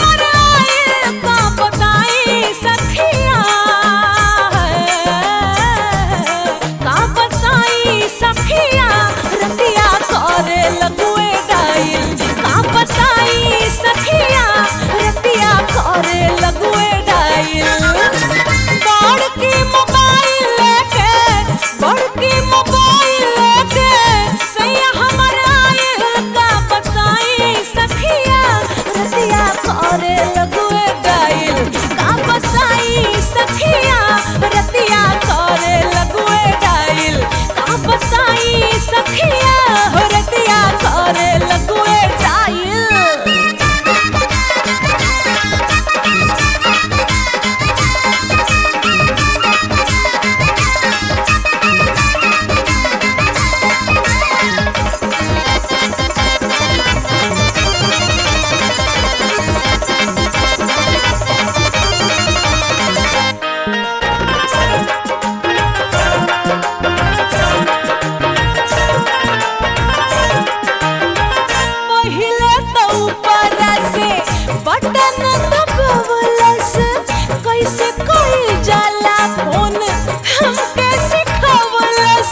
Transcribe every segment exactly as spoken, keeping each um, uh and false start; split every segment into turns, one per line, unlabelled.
हमर आइल का बताई सखिया का बताई सखिया रतिया करे लगुए डाइल का बताई सखिया रतिया करे लगुए डाइल बड़ की मोबाइल लेके बड़ की मोबाइल लेके सैया हमर आइल का बताई सखिया रतिया करे लगुए डाइल का बताई सखिया रतिया करे लगुए डाइल का बताई सखिया रतिया करे लगुए डाइल। पहिले तो ऊपर से बटन दबावलस कैसे कोई जाला फोन हमके सिखावलस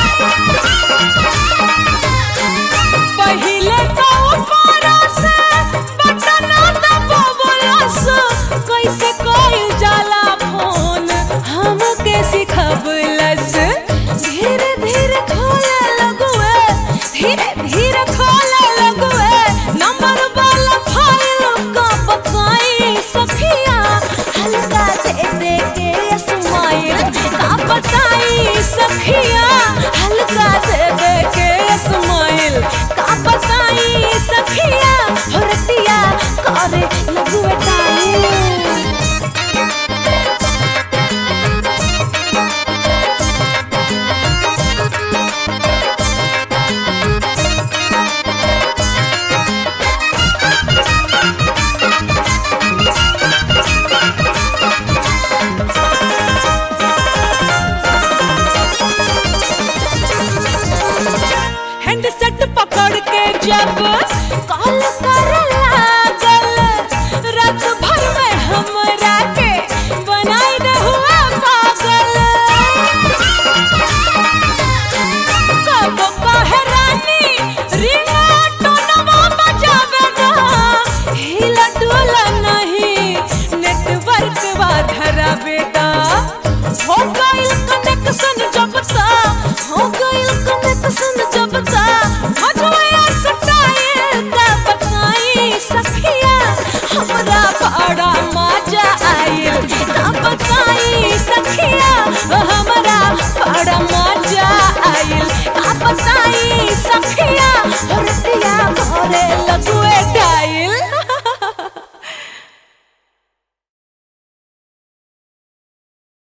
पहिले तो ऊपर से बटन दबावलस कैसे कोई जाला फोन हमके सिखावलस धीरे धीरे खोले लगुए धीरे धीरे खोले लगुए नंबर वाला फाइल का बताई सखिया हल्का दे दे के स्माइल का बताई सखिया हल्का दे दे के स्माइल का बताई सखिया रतिया करे लगुए डाइल। हैंडसेट पकड़ के जब कॉल कर लागल रात भर में हमरा के बनाई दे हुआ पागल कब कहे रानी रिंगटोनवा बजावे ना हिला डोला नहीं नेटवर्क वा धरावे दा हो गइल कनेक्शन जब ता हो गइल कनेक्शन जब ता मजवा सटाइल का बताई सखिया हमरा बड़ा मजा आइल का बताई सखिया हमरा बड़ा मजा आइल का बताई सखिया रतिया करे लगुए डाइल।